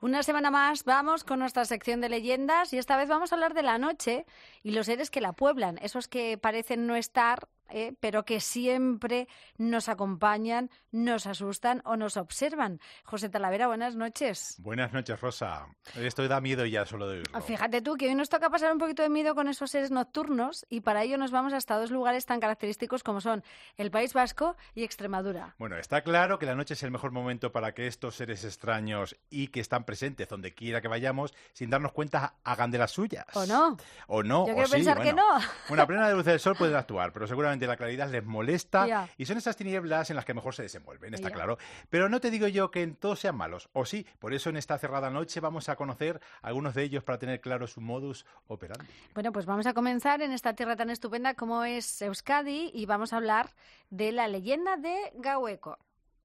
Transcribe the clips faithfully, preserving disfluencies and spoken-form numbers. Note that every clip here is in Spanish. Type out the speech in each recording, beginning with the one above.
Una semana más vamos con nuestra sección de leyendas y esta vez vamos a hablar de la noche y los seres que la pueblan, esos que parecen no estar, eh, pero que siempre nos acompañan, nos asustan o nos observan. José Talavera, buenas noches. Buenas noches, Rosa. Esto da miedo ya solo de oírlo. Fíjate tú que hoy nos toca pasar un poquito de miedo con esos seres nocturnos y para ello nos vamos hasta dos lugares tan característicos como son el País Vasco y Extremadura. Bueno, está claro que la noche es el mejor momento para que estos seres extraños y que están presentes donde quiera que vayamos, sin darnos cuenta, hagan de las suyas. ¿O no? O no, Yo o quiero sí, pensar bueno. que no. Bueno, a plena luz del sol pueden actuar, pero seguramente la claridad les molesta Ya. y son esas tinieblas en las que mejor se desenvuelven, está Ya. claro. Pero no te digo yo que en todos sean malos, o sí, por eso en esta cerrada noche vamos a conocer algunos de ellos para tener claro su modus operandi. Bueno, pues vamos a comenzar en esta tierra tan estupenda como es Euskadi y vamos a hablar de la leyenda de Gaueko.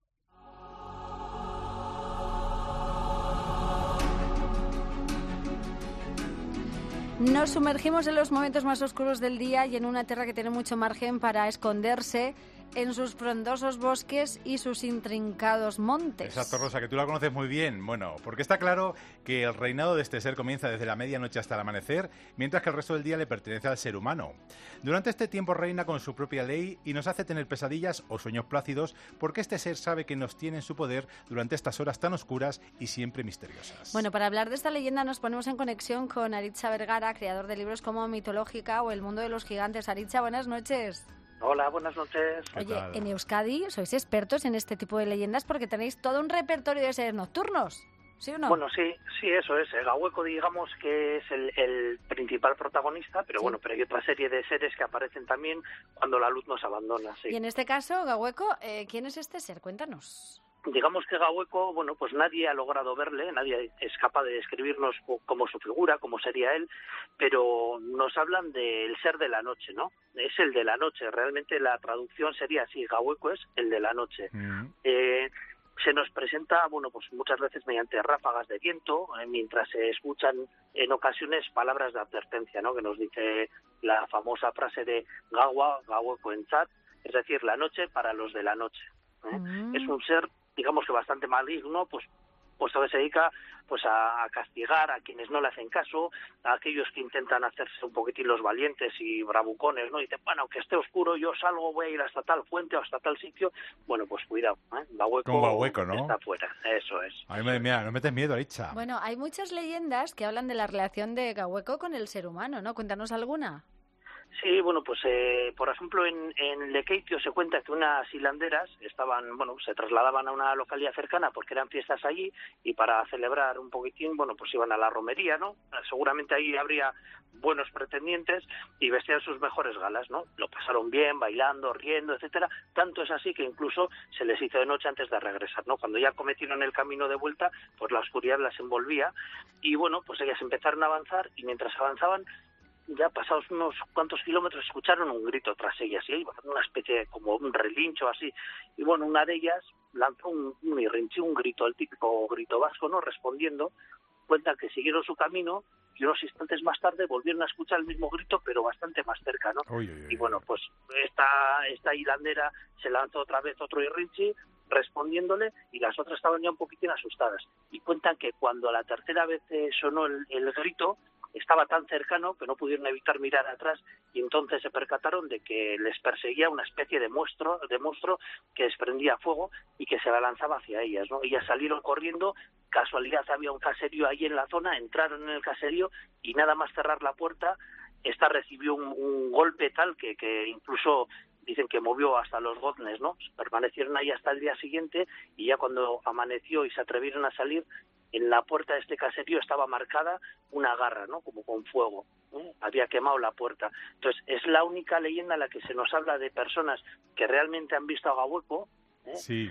Nos sumergimos en los momentos más oscuros del día y en una tierra que tiene mucho margen para esconderse en sus frondosos bosques y sus intrincados montes. Exacto, Rosa, que tú la conoces muy bien. Bueno, porque está claro que el reinado de este ser comienza desde la medianoche hasta el amanecer, mientras que el resto del día le pertenece al ser humano. Durante este tiempo reina con su propia ley y nos hace tener pesadillas o sueños plácidos, porque este ser sabe que nos tiene en su poder durante estas horas tan oscuras y siempre misteriosas. Bueno, para hablar de esta leyenda nos ponemos en conexión con Aritza Vergara, creador de libros como Mitológica o El mundo de los gigantes. Aritza, buenas noches. Hola, buenas noches. Oye, en Euskadi sois expertos en este tipo de leyendas porque tenéis todo un repertorio de seres nocturnos, ¿sí o no? Bueno, sí, sí, eso es. El Gaueko, digamos que es el, el principal protagonista, pero Sí. bueno, pero hay otra serie de seres que aparecen también cuando la luz nos abandona, sí. Y en este caso, Gaueko, eh, ¿quién es este ser? Cuéntanos. Digamos que Gaueko, bueno, pues nadie ha logrado verle, nadie es capaz de describirnos como su figura, cómo sería él, pero nos hablan del ser de la noche, ¿no? Es el de la noche, realmente la traducción sería así, Gaueko es el de la noche. Mm. Eh, se nos presenta, bueno, pues muchas veces mediante ráfagas de viento, eh, mientras se escuchan en ocasiones palabras de advertencia, ¿no? Que nos dice la famosa frase de Gaua, Gaueko en chat, es decir, la noche para los de la noche. ¿eh? Mm. Es un ser, digamos que bastante maligno, pues puesto que se dedica pues a, a castigar a quienes no le hacen caso, a aquellos que intentan hacerse un poquitín los valientes y bravucones, ¿no? Y dicen, bueno, aunque esté oscuro, yo salgo, voy a ir hasta tal fuente o hasta tal sitio. Bueno, pues cuidado, ¿eh? Gaueko Con Gaueko, ¿no? está fuera, eso es. A mí me, mira, no metes miedo, Aritza. Bueno, hay muchas leyendas que hablan de la relación de Gaueko con el ser humano, ¿no? Cuéntanos alguna. Sí, bueno, pues eh, por ejemplo en, en Lekeitio se cuenta que unas hilanderas estaban, bueno, se trasladaban a una localidad cercana porque eran fiestas allí y para celebrar un poquitín, bueno, pues iban a la romería, ¿no? Seguramente ahí habría buenos pretendientes y vestían sus mejores galas, ¿no? Lo pasaron bien, bailando, riendo, etcétera. Tanto es así que incluso se les hizo de noche antes de regresar, ¿no? Cuando ya cometieron el camino de vuelta, pues la oscuridad las envolvía y bueno, pues ellas empezaron a avanzar y mientras avanzaban ya pasados unos cuantos kilómetros escucharon un grito tras ellas y una especie de como un relincho así y bueno, una de ellas lanzó un, un irrinchi, un grito, el típico grito vasco, ¿no? Respondiendo, cuentan que siguieron su camino y unos instantes más tarde volvieron a escuchar el mismo grito pero bastante más cerca, ¿no? Uy, uy, uy. Y bueno, pues esta, esta hilandera se lanzó otra vez otro irrinchi respondiéndole y las otras estaban ya un poquitín asustadas y cuentan que cuando la tercera vez eh, sonó el, el grito estaba tan cercano que no pudieron evitar mirar atrás y entonces se percataron de que les perseguía una especie de monstruo, de monstruo que desprendía fuego y que se la lanzaba hacia ellas, ¿no? Ellas salieron corriendo, casualidad había un caserío ahí en la zona, entraron en el caserío y nada más cerrar la puerta, esta recibió un, un golpe tal que, que incluso dicen que movió hasta los goznes, ¿no? Permanecieron ahí hasta el día siguiente y ya cuando amaneció y se atrevieron a salir, en la puerta de este caserío estaba marcada una garra, ¿no? Como con fuego, ¿eh? Había quemado la puerta. Entonces, es la única leyenda en la que se nos habla de personas que realmente han visto a Gaueko, ¿eh? Sí.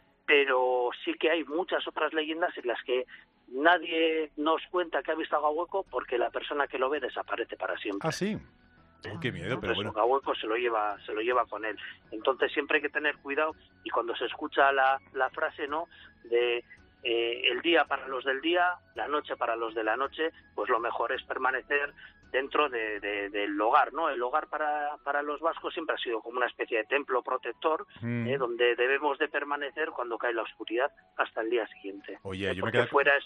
Pero sí que hay muchas otras leyendas en las que nadie nos cuenta que ha visto a Gaueko porque la persona que lo ve desaparece para siempre. Ah, sí. Uy, qué miedo, pero Entonces, bueno. Gaueko se lo lleva, se lo lleva con él. Entonces siempre hay que tener cuidado y cuando se escucha la, la frase, ¿no? De eh, el día para los del día, la noche para los de la noche, pues lo mejor es permanecer dentro de, de, del hogar, ¿no? El hogar para, para los vascos siempre ha sido como una especie de templo protector, mm. eh, donde debemos de permanecer cuando cae la oscuridad hasta el día siguiente. Oye, eh, yo porque me quedo... fuera es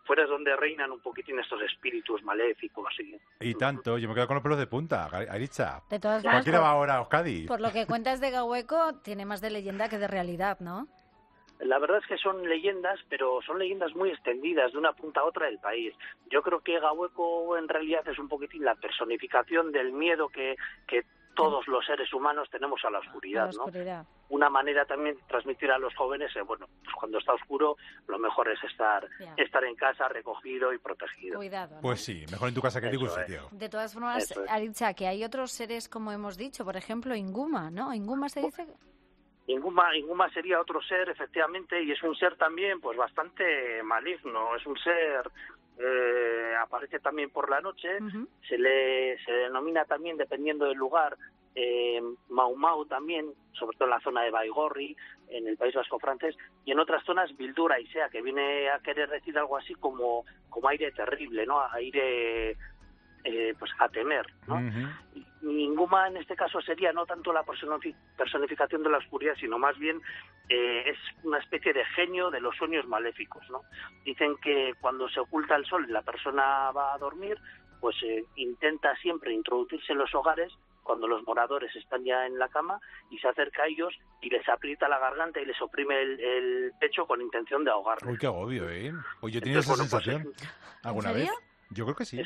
fuera es donde reinan un poquitín estos espíritus maléficos. Y, y tanto, yo me quedo con los pelos de punta, Aritza. De todas formas, Cualquiera va ahora a Euskadi. Por lo que cuentas de Gahueco, tiene más de leyenda que de realidad, ¿no? La verdad es que son leyendas, pero son leyendas muy extendidas de una punta a otra del país. Yo creo que Gahueco en realidad es un poquitín la personificación del miedo que, que todos los seres humanos tenemos a la oscuridad, a la oscuridad. ¿no? Una manera también de transmitir a los jóvenes, eh, bueno, pues cuando está oscuro, lo mejor es estar yeah. estar en casa, recogido y protegido. Cuidado, ¿no? Pues sí, mejor en tu casa que en ningún sitio. De todas formas, Aritza, que hay otros seres, como hemos dicho, por ejemplo, Inguma, ¿no? ¿Inguma se dice? Inguma, Inguma sería otro ser, efectivamente, y es un ser también pues bastante maligno, es un ser, eh, aparece también por la noche, uh-huh. se le se denomina también, dependiendo del lugar, eh, Mau Mau también, sobre todo en la zona de Baigorri, en el País Vasco francés, y en otras zonas Bildura y Sea, que viene a querer decir algo así como, como aire terrible, ¿no? Aire... Eh, pues a temer, ¿no? Uh-huh. Inguma en este caso sería no tanto la personificación de la oscuridad, sino más bien eh, es una especie de genio de los sueños maléficos, ¿no? Dicen que cuando se oculta el sol y la persona va a dormir, pues eh, intenta siempre introducirse en los hogares cuando los moradores están ya en la cama y se acerca a ellos y les aprieta la garganta y les oprime el, el pecho con intención de ahogarlos. Uy, qué agobio, ¿eh? Oye, ¿tienes esa bueno, sensación pues es, alguna vez? Yo creo que sí. Es,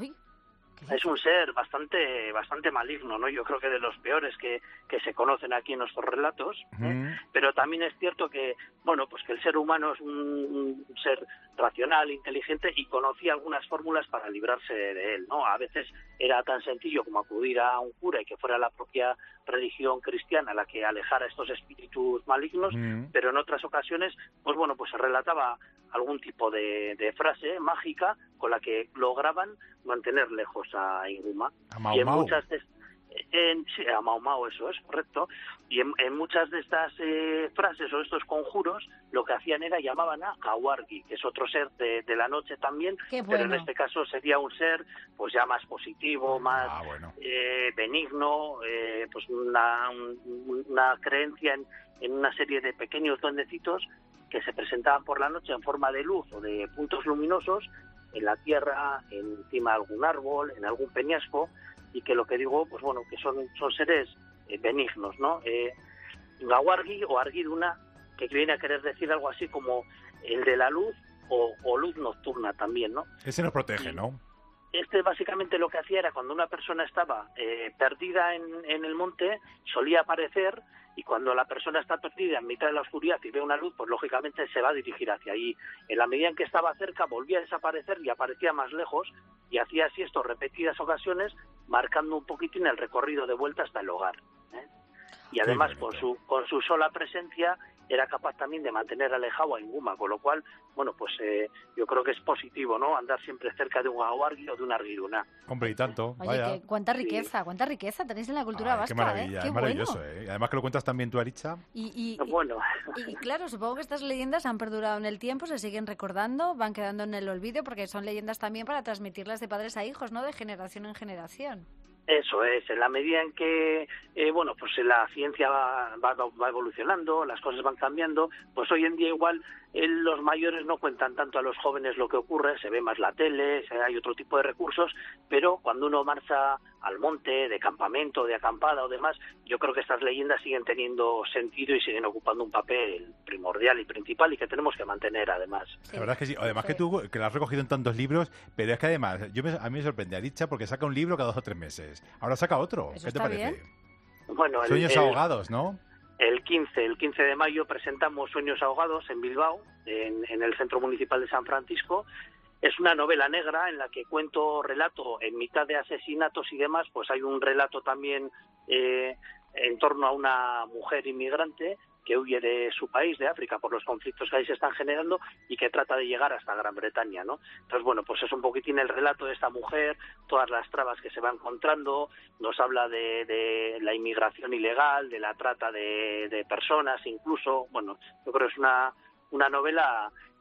Es un ser bastante bastante maligno, ¿no? Yo creo que de los peores que, que se conocen aquí en nuestros relatos, ¿eh? Mm. Pero también es cierto que, bueno, pues que el ser humano es un, un ser racional, inteligente y conocía algunas fórmulas para librarse de él, ¿no? A veces era tan sencillo como acudir a un cura y que fuera la propia religión cristiana la que alejara estos espíritus malignos, mm. pero en otras ocasiones, pues bueno, pues se relataba algún tipo de, de frase mágica con la que lograban mantener lejos a Inguma. A Mau y en Mau. muchas de, en, sí, a Mau Mau, eso es correcto. Y en, en muchas de estas eh, frases o estos conjuros, lo que hacían era llamaban a Gawargi, que es otro ser de, de la noche también, bueno. Pero en este caso sería un ser pues ya más positivo, más ah, bueno. eh, benigno, eh, pues una, un, una creencia en, en una serie de pequeños duendecitos que se presentaban por la noche en forma de luz o de puntos luminosos en la tierra, encima de algún árbol, en algún peñasco, y que lo que digo, pues bueno, que son, son seres eh, benignos, ¿no? Eh, Gawargi o Argiduna, que viene a querer decir algo así como el de la luz o, o luz nocturna también, ¿no? Ese nos protege, ¿no? Este básicamente lo que hacía era cuando una persona estaba eh, perdida en, en el monte, solía aparecer, y cuando la persona está perdida en mitad de la oscuridad y ve una luz, pues lógicamente se va a dirigir hacia allí. En la medida en que estaba cerca, volvía a desaparecer y aparecía más lejos, y hacía así esto repetidas ocasiones, marcando un poquitín el recorrido de vuelta hasta el hogar, ¿eh? Y además con su con su sola presencia era capaz también de mantener alejado a Inguma, con lo cual, bueno, pues eh, yo creo que es positivo, ¿no? Andar siempre cerca de un Gawargi o de una Argiduna. Hombre, y tanto, Oye, vaya. Que, cuánta riqueza, sí. cuánta riqueza tenéis en la cultura Ay, vasca, qué maravilla, ¿eh? Qué es maravilloso, bueno. ¿eh? Además que lo cuentas también tú, Aritza. Y, y, bueno. y, y claro, supongo que estas leyendas han perdurado en el tiempo, se siguen recordando, van quedando en el olvido, porque son leyendas también para transmitirlas de padres a hijos, ¿no? De generación en generación. Eso es, en la medida en que, eh, bueno, pues la ciencia va, va, va evolucionando, las cosas van cambiando, pues hoy en día igual eh, los mayores no cuentan tanto a los jóvenes lo que ocurre, se ve más la tele, se, hay otro tipo de recursos, pero cuando uno marcha al monte, de campamento, de acampada o demás, yo creo que estas leyendas siguen teniendo sentido y siguen ocupando un papel primordial y principal y que tenemos que mantener además. Sí. La verdad es que sí, además que tú, que lo has recogido en tantos libros, pero es que además, yo me, a mí me sorprende Aritza porque saca un libro cada dos o tres meses. Ahora saca otro. Eso ¿Qué te está parece? Bien. Bueno, el, Sueños el, ahogados, ¿no? El quince, el quince de mayo presentamos Sueños ahogados en Bilbao, en, en el Centro Municipal de San Francisco. Es una novela negra en la que cuento relato en mitad de asesinatos y demás, pues hay un relato también eh, en torno a una mujer inmigrante que huye de su país, de África, por los conflictos que ahí se están generando y que trata de llegar hasta Gran Bretaña, ¿no? Entonces, bueno, pues es un poquitín el relato de esta mujer, todas las trabas que se va encontrando, nos habla de, de la inmigración ilegal, de la trata de, de personas, incluso, bueno, yo creo que es una, una novela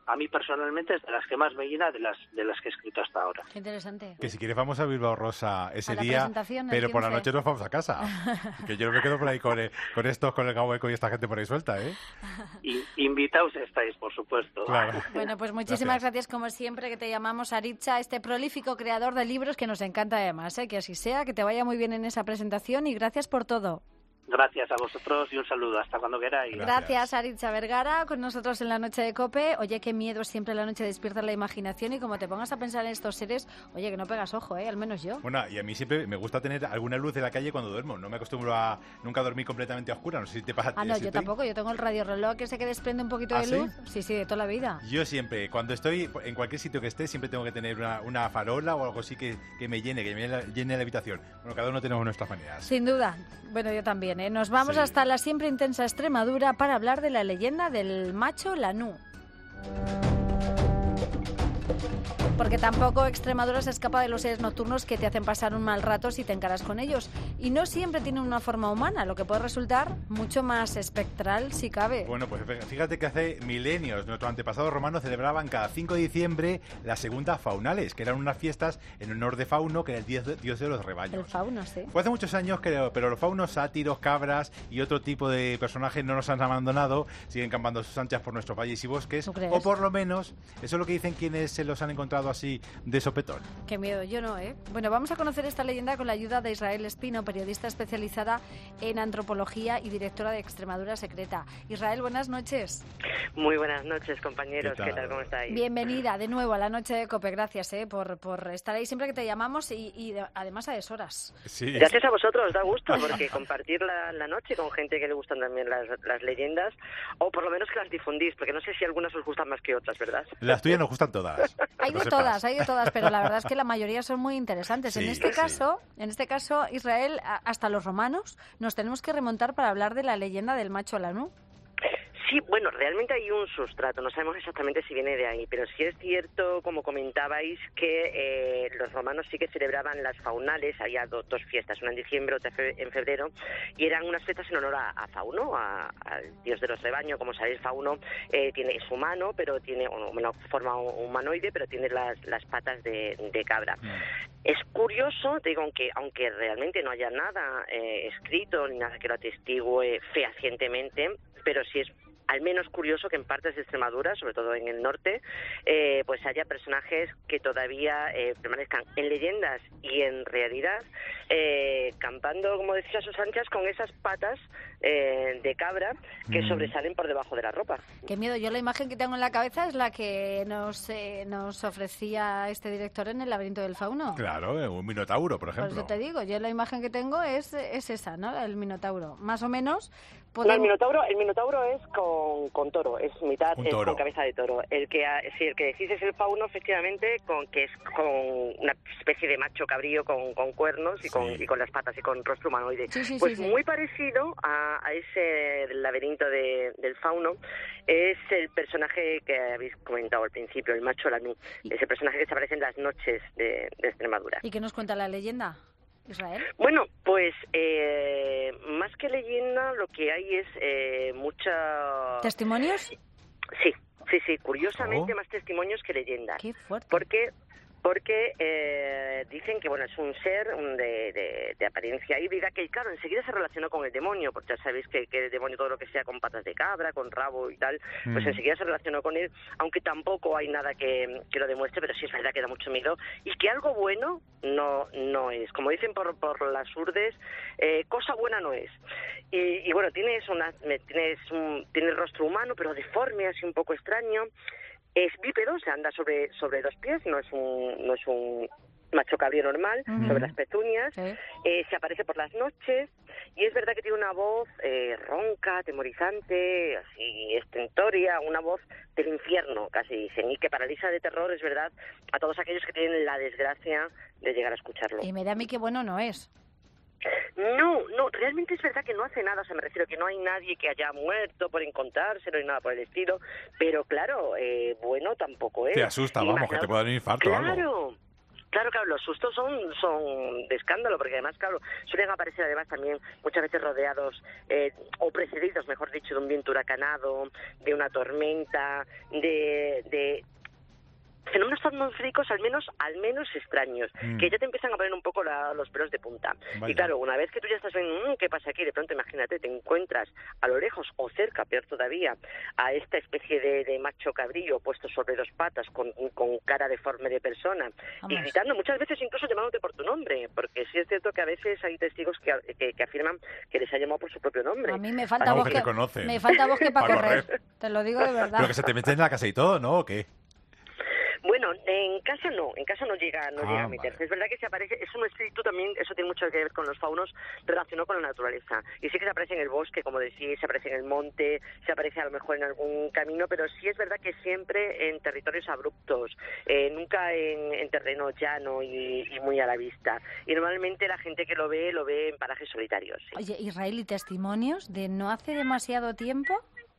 a mí personalmente es de las que más me llena de las de las que he escrito hasta ahora. Qué interesante. Que si quieres vamos a Bilbao Rosa ese A la día, presentación, el pero por la quince. noche nos vamos a casa. Que yo no me quedo por ahí con, eh, con estos, con el Gaueco y esta gente por ahí suelta, ¿eh? Y, invitaos estáis, por supuesto. Claro. Bueno, pues muchísimas gracias. gracias como siempre que te llamamos Aritza, este prolífico creador de libros que nos encanta además, ¿eh? Que así sea, que te vaya muy bien en esa presentación y gracias por todo. Gracias a vosotros y un saludo. Hasta cuando queráis. Gracias. Gracias, Aritza Vergara, con nosotros en la noche de COPE. Oye, qué miedo siempre la noche despierta la imaginación y como te pongas a pensar en estos seres, oye, que no pegas ojo, ¿eh? Al menos yo. Bueno, y a mí siempre me gusta tener alguna luz de la calle cuando duermo. No me acostumbro a nunca a dormir completamente a oscura. No sé si te pasa a ti. Ah, no, ¿sí yo estoy? tampoco. Yo tengo el radiorreloj ese que desprende un poquito ¿Ah, de sí? luz. Sí, sí, de toda la vida. Yo siempre, cuando estoy en cualquier sitio que esté, siempre tengo que tener una, una farola o algo así que, que me llene, que me llene la, llene la habitación. Bueno, cada uno tenemos nuestras maneras. Sin duda. Bueno, yo también, ¿eh? Nos vamos Sí. hasta la siempre intensa Extremadura para hablar de la leyenda del macho Lanú. Porque tampoco Extremadura se escapa de los seres nocturnos que te hacen pasar un mal rato si te encaras con ellos. Y no siempre tienen una forma humana, lo que puede resultar mucho más espectral si cabe. Bueno, pues fíjate que hace milenios nuestros antepasados romanos celebraban cada cinco de diciembre la segunda Faunales, que eran unas fiestas en honor de Fauno, que era el dios de, dios de los rebaños. El fauno, sí. Fue hace muchos años, creo, pero los faunos, sátiros, cabras y otro tipo de personajes no nos han abandonado, siguen campando sus anchas por nuestros valles y bosques, ¿Tú crees? o por lo menos, eso es lo que dicen quienes se los han encontrado así de sopetón. Qué miedo, yo no, ¿eh? Bueno, vamos a conocer esta leyenda con la ayuda de Israel Espino, periodista especializada en antropología y directora de Extremadura Secreta. Israel, buenas noches. Muy buenas noches, compañeros. ¿Qué ¿Qué tal? tal? ¿Cómo estáis? Bienvenida de nuevo a la noche de COPE. Gracias, ¿eh? Por, por estar ahí siempre que te llamamos y, y de- además a deshoras. Sí, Gracias a vosotros, da gusto, porque compartir la, la noche con gente que le gustan también las, las leyendas, o por lo menos que las difundís, porque no sé si algunas os gustan más que otras, ¿verdad? las tuyas nos gustan todas. Hay que de lo todas, sepas. hay de todas, pero la verdad es que la mayoría son muy interesantes. en Sí, este sí. caso, en este caso, Israel, a- hasta los romanos nos tenemos que remontar para hablar de la leyenda del macho Lanú. Sí, bueno, realmente hay un sustrato, no sabemos exactamente si viene de ahí, pero sí es cierto, como comentabais, que eh, los romanos sí que celebraban las faunales, había do- dos fiestas, una en diciembre, otra fe- en febrero, y eran unas fiestas en honor a, a Fauno, a- al dios de los rebaños. Como sabéis, Fauno eh, tiene, es humano, pero tiene una, una forma humanoide, pero tiene las, las patas de, de cabra. Mm. Es curioso, te digo, aunque, aunque realmente no haya nada eh, escrito ni nada que lo atestigue fehacientemente, pero sí es al menos curioso que en partes de Extremadura, sobre todo en el norte, eh, pues haya personajes que todavía eh, permanezcan en leyendas y en realidad eh, campando, como decía, a sus anchas con esas patas eh, de cabra que Mm. sobresalen por debajo de la ropa. Qué miedo, yo la imagen que tengo en la cabeza es la que nos, eh, nos ofrecía este director en el laberinto del fauno. Claro, eh, un minotauro, por Por ejemplo. eso te digo, yo la imagen que tengo es, es esa, ¿no? El minotauro. Más o menos. No, el podemos- minotauro, el minotauro es con, con toro, es mitad, Un es toro. con cabeza de toro. El que ha- sí, el que decís es el fauno, efectivamente, con que es con una especie de macho cabrío con, con cuernos y, con, Sí. y con las patas y con rostro humanoide. Sí, sí, Pues sí, sí. muy parecido a, a ese laberinto de- del fauno es el personaje que habéis comentado al principio, el macho Lanú. Y- Ese personaje que se aparece en las noches de, de Extremadura. ¿Y qué nos cuenta la leyenda, Israel? Bueno, pues eh, más que leyenda, lo que hay es eh, mucha... ¿Testimonios? Sí, sí, sí, curiosamente Oh. más testimonios que leyendas. Qué fuerte. Porque porque eh, dicen que bueno es un ser un de, de, de apariencia híbrida que claro enseguida se relacionó con el demonio, porque ya sabéis que, que el demonio todo lo que sea con patas de cabra, con rabo y tal, pues Mm. enseguida se relacionó con él, aunque tampoco hay nada que, que lo demuestre, pero sí es verdad que da mucho miedo y que algo bueno no no es, como dicen por, por las urdes, eh, cosa buena no es. Y, y bueno, tienes una tienes un, tiene el rostro humano pero deforme, así un poco extraño. Es bípedo, o sea, anda sobre sobre dos pies, no es un no es un macho cabrío normal, Ujú. sobre las pezuñas. Sí. Eh, se aparece por las noches y es verdad que tiene una voz eh, ronca, atemorizante, así estentoria, una voz del infierno, casi dicen, y que paraliza de terror, es verdad, a todos aquellos que tienen la desgracia de llegar a escucharlo. Y me da a mí que bueno no es. No, no, realmente es verdad que no hace nada, o sea, me refiero que no hay nadie que haya muerto por encontrárselo ni nada por el estilo, pero claro, eh, bueno tampoco es. Te asusta, vamos, que te puede dar un infarto o algo. Claro, claro, Claro, claro, los sustos son, son de escándalo, porque además, claro, suelen aparecer además también muchas veces rodeados eh, o precedidos, mejor dicho, de un viento huracanado, de una tormenta, de... de fenómenos atmosféricos al menos al menos extraños, mm. que ya te empiezan a poner un poco la, los pelos de punta. Vaya. Y claro, una vez que tú ya estás viendo mmm, qué pasa aquí, de pronto imagínate, te encuentras a lo lejos o cerca, peor todavía, a esta especie de, de macho cabrillo puesto sobre dos patas con, con cara deforme de persona. Vamos. Y gritando, muchas veces incluso llamándote por tu nombre, porque sí es cierto que a veces hay testigos que, que, que afirman que les ha llamado por su propio nombre. A mí me falta Vamos, bosque, que me falta bosque para correr. correr, te lo digo de verdad. Pero que se te mete en la casa y todo, ¿no? ¿O qué? Bueno, en casa no, en casa no llega, no ah, llega a meterse. Vale. Es verdad que se aparece, es un espíritu también, eso tiene mucho que ver con los faunos, relacionado con la naturaleza. Y sí que se aparece en el bosque, como decís, se aparece en el monte, se aparece a lo mejor en algún camino, pero sí es verdad que siempre en territorios abruptos, eh, nunca en, en terreno llano y, y muy a la vista. Y normalmente la gente que lo ve, lo ve en parajes solitarios. Sí. Oye, Israel, ¿y testimonios de no hace demasiado tiempo?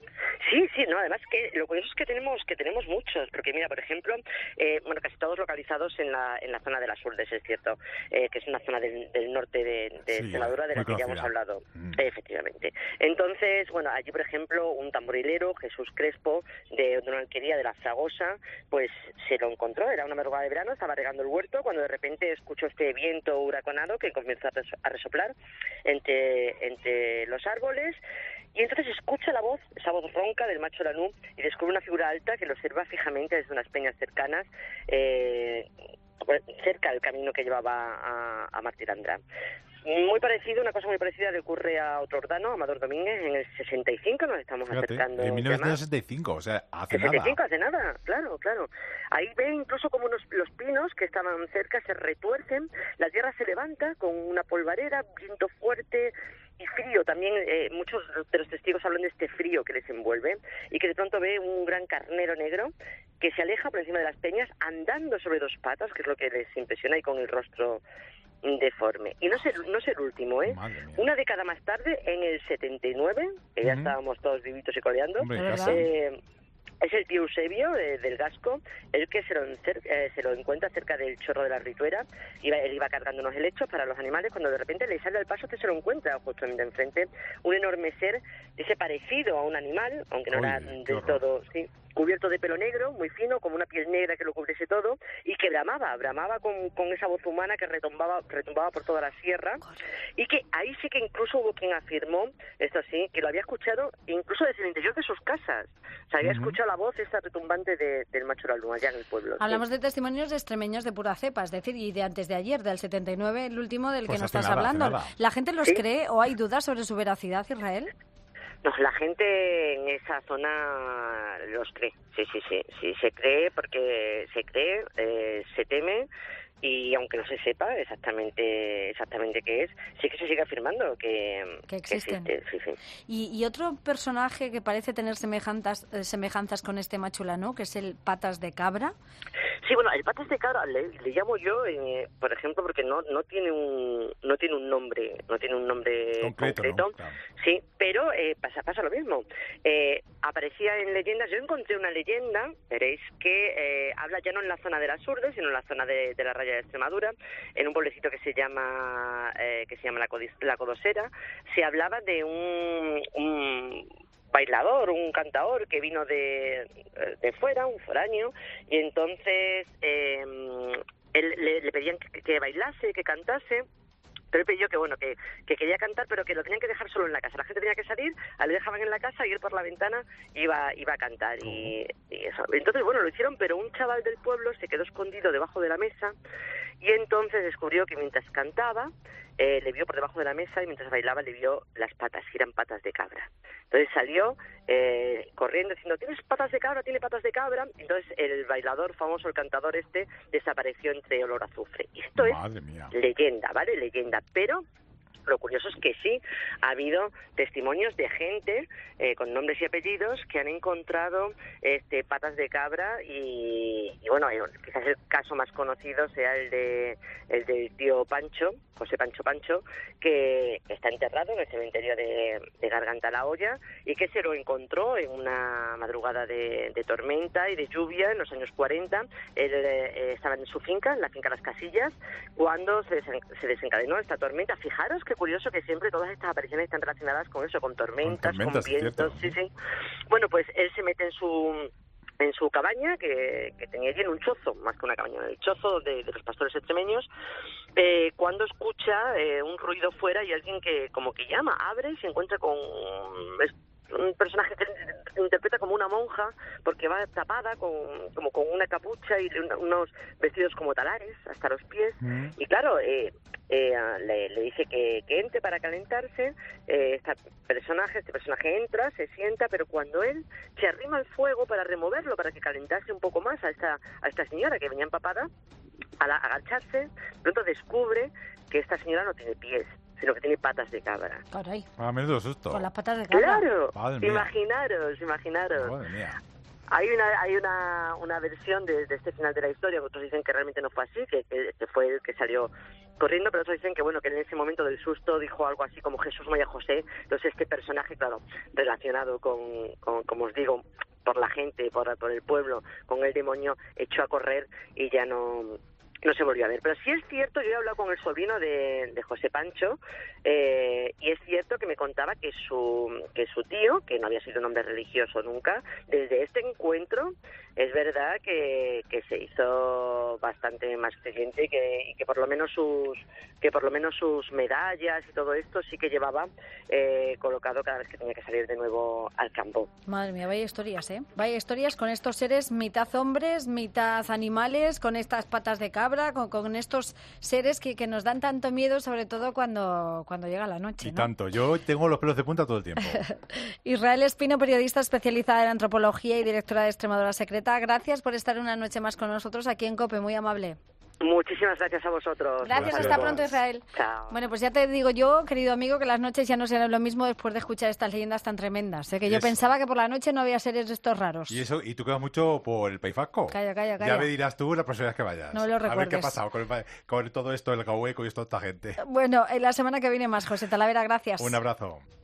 Sí, sí, no, además que lo curioso es que tenemos que tenemos muchos, porque mira, por ejemplo, eh, bueno, casi todos localizados en la en la zona de las Urdes, es cierto, eh, que es una zona del, del norte de, de sí, Extremadura de la que ya hemos hablado, mm. eh, efectivamente. Entonces, bueno, allí, por ejemplo, un tamborilero, Jesús Crespo, de, de una alquería de la Fragosa, pues se lo encontró, era una madrugada de verano, estaba regando el huerto, cuando de repente escuchó este viento huracanado que comenzó a, res- a resoplar entre, entre los árboles. Y entonces escucha la voz, esa voz ronca del macho lanú, y descubre una figura alta que lo observa fijamente desde unas peñas cercanas, eh, cerca del camino que llevaba a, a Martirandra. Muy parecido, una cosa muy parecida le ocurre a otro ordano, Amador Domínguez, en el sesenta y cinco, nos estamos Fíjate, acercando. En mil novecientos sesenta y cinco, o sea, hace sesenta y cinco, nada. hace nada, claro, claro. Ahí ve incluso como unos, los pinos que estaban cerca se retuercen, la tierra se levanta con una polvareda, viento fuerte y frío. También eh, muchos de los testigos hablan de este frío que les envuelve y que de pronto ve un gran carnero negro que se aleja por encima de las peñas andando sobre dos patas, que es lo que les impresiona, y con el rostro deforme. Y no es el, no es el último, ¿eh? Una década más tarde, en el setenta y nueve, que ya uh-huh. estábamos todos vivitos y coleando, Hombre, eh, es el tío Eusebio eh, del Gasco el que se lo, eh, se lo encuentra cerca del Chorro de la Rituera. Iba, él iba cargando unos helechos para los animales cuando de repente le sale al paso que se lo encuentra justamente enfrente un enorme ser, ese parecido a un animal, aunque no Oye, era del todo, sí, cubierto de pelo negro, muy fino, como una piel negra que lo cubriese todo, y que bramaba, bramaba con, con esa voz humana que retumbaba, retumbaba por toda la sierra, y que ahí sí que incluso hubo quien afirmó, esto sí, que lo había escuchado incluso desde el interior de sus casas. O sea, había uh-huh. escuchado la voz esta retumbante de, del macho lanú allá en el pueblo. Hablamos sí. de testimonios de extremeños de pura cepa, es decir, y de antes de ayer, del setenta y nueve, el último del pues que nos estás nada, hablando. ¿La gente los ¿Sí? cree o hay dudas sobre su veracidad, Israel? No, la gente en esa zona los cree, sí, sí, sí, sí, se cree porque se cree, eh, se teme, y aunque no se sepa exactamente exactamente qué es, sí que se sigue afirmando que, que existen. Que existe, sí, sí. Y, y otro personaje que parece tener semejanzas, eh, semejanzas con este macho lanú, que es el Patas de Cabra. Sí, bueno, el Patas de Cabra le, le llamo yo, eh, por ejemplo, porque no no tiene un no tiene un nombre, no tiene un nombre concreto, concreto ¿no? Claro. Sí, pero eh, pasa pasa lo mismo. Eh, aparecía en leyendas, yo encontré una leyenda, veréis, que eh, habla ya no en la zona de las Urdes, sino en la zona de, de la raya de Extremadura, en un pueblecito que se llama eh, que se llama la, Codis, la Codosera. Se hablaba de un, un bailador, un cantador que vino de, de fuera, un foráneo, y entonces eh, él, le, le pedían que, que bailase, que cantase. Pero él pidió que, bueno, que, que quería cantar, pero que lo tenían que dejar solo en la casa. La gente tenía que salir, a él le dejaban en la casa y él por la ventana iba iba a cantar. Y, y eso. Entonces, bueno, lo hicieron, pero un chaval del pueblo se quedó escondido debajo de la mesa y entonces descubrió que mientras cantaba, eh, le vio por debajo de la mesa y mientras bailaba le vio las patas, que eran patas de cabra. Entonces salió eh, corriendo diciendo, ¿tienes patas de cabra? ¿Tiene patas de cabra? Entonces el bailador famoso, el cantador este, desapareció entre olor a azufre. Y esto Madre es mía. leyenda, ¿vale? Leyenda. Pero Lo curioso es que sí, ha habido testimonios de gente eh, con nombres y apellidos que han encontrado este, patas de cabra y, y bueno, quizás el caso más conocido sea el de el del tío Pancho, José Pancho Pancho, que está enterrado en el cementerio de, de Garganta la Olla y que se lo encontró en una madrugada de, de tormenta y de lluvia en los años cuarenta. Él eh, estaba en su finca, en la finca Las Casillas, cuando se, desen, se desencadenó esta tormenta. Fijaros qué curioso que siempre todas estas apariciones están relacionadas con eso, con tormentas, con, tormentas, con vientos. Sí, sí. Bueno, pues él se mete en su en su cabaña, que, que tenía allí en un chozo, más que una cabaña, en el chozo de, de los pastores extremeños, eh, cuando escucha eh, un ruido fuera y alguien que como que llama, abre y se encuentra con un personaje que se interpreta como una monja, porque va tapada con, como con una capucha y unos vestidos como talares hasta los pies, mm. y claro, eh, eh, le, le dice que, que entre para calentarse. eh, este personaje, este personaje entra, se sienta, pero cuando él se arrima al fuego para removerlo, para que calentase un poco más a esta, a esta señora que venía empapada, al agacharse, pronto descubre que esta señora no tiene pies, sino que tiene patas de cabra. Caray. Ah, menudo susto. Con las patas de cabra. Claro. Imaginaros, imaginaros. Madre mía. Hay una hay una, una versión de, de este final de la historia, otros dicen que realmente no fue así, que, que, que fue el que salió corriendo, pero otros dicen que bueno que en ese momento del susto dijo algo así como Jesús, María, José. Entonces este personaje, claro, relacionado con, con como os digo, por la gente, por, por el pueblo, con el demonio, echó a correr y ya no... no se volvió a ver. Pero sí es cierto, yo he hablado con el sobrino de, de José Pancho, eh, y es cierto que me contaba que su que su tío, que no había sido un hombre religioso nunca, desde este encuentro es verdad que, que se hizo bastante más creyente y que, y que por lo menos sus que por lo menos sus medallas y todo esto sí que llevaba eh, colocado cada vez que tenía que salir de nuevo al campo. Madre mía, vaya historias, ¿eh? Vaya historias con estos seres mitad hombres, mitad animales, con estas patas de cabra, con, con estos seres que, que nos dan tanto miedo, sobre todo cuando, cuando llega la noche, Y ¿no? tanto. Yo tengo los pelos de punta todo el tiempo. Israel Espino, periodista especializada en antropología y directora de Extremadura Secreta, gracias por estar una noche más con nosotros aquí en COPE, muy amable. Muchísimas gracias a vosotros. Gracias, hasta pronto, Israel. Chao. Bueno, pues ya te digo yo, querido amigo, que las noches ya no serán lo mismo después de escuchar estas leyendas tan tremendas. ¿eh? Que yo Eso. pensaba que por la noche no había seres de estos raros. Y eso, y tú quedas mucho por el País Vasco. Calla, calla, calla. Ya me dirás tú la próxima vez que vayas. No lo A ver qué ha recuerdes. pasado con, el, con todo esto, el Gaueco y toda esta gente. Bueno, en la semana que viene más, José Talavera, gracias. Un abrazo.